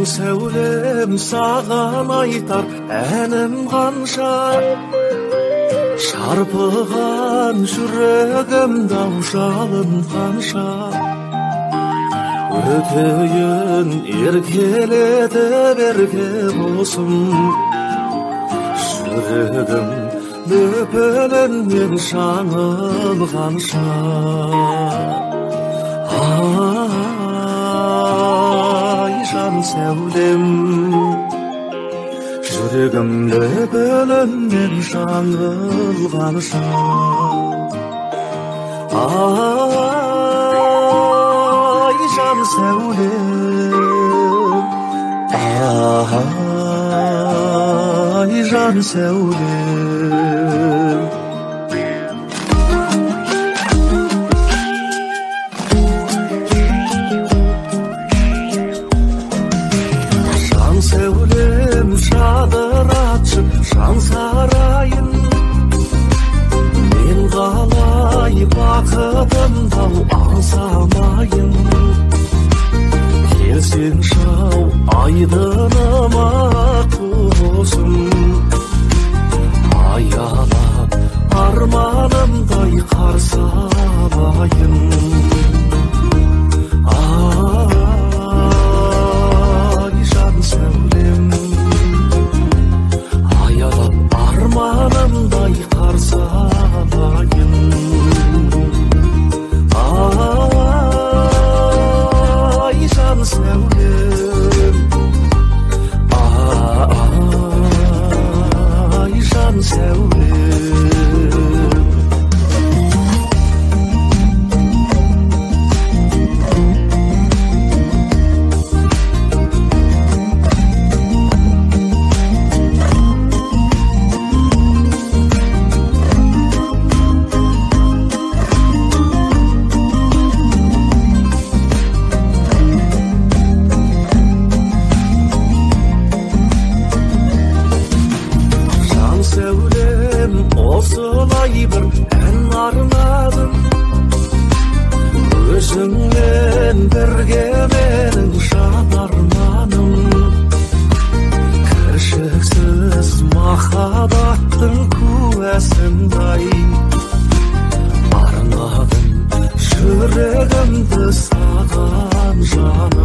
сәулем саған айтар әнім қанша, шарпыған жүрегім дау жалын қанша. Өтейін еркеледі берге болсын, жүрегім лүпілінен жаңылғанша. Ай, жан сәулем, жүрегім лүпілінен жаңылғанша. Ай, жан сәулем, ай, жан сәулем. Жан сәулем жадыратшы жан сарайын, мен қалай бақытымды аңсамайын. Келсең шау айдыныма құсым, аялап арманымдай қарсы алайын. Ай, жан сәулем, аялап арманымдай қарсы алайын. Ай, жан сәулем, ай, жан сәулем. Осылай бір ән арнадым, өзіңмен бірге менің жан арманым. Кіршіксіз махаббаттың куәсіндей арнадым жүрегімді саған жаным.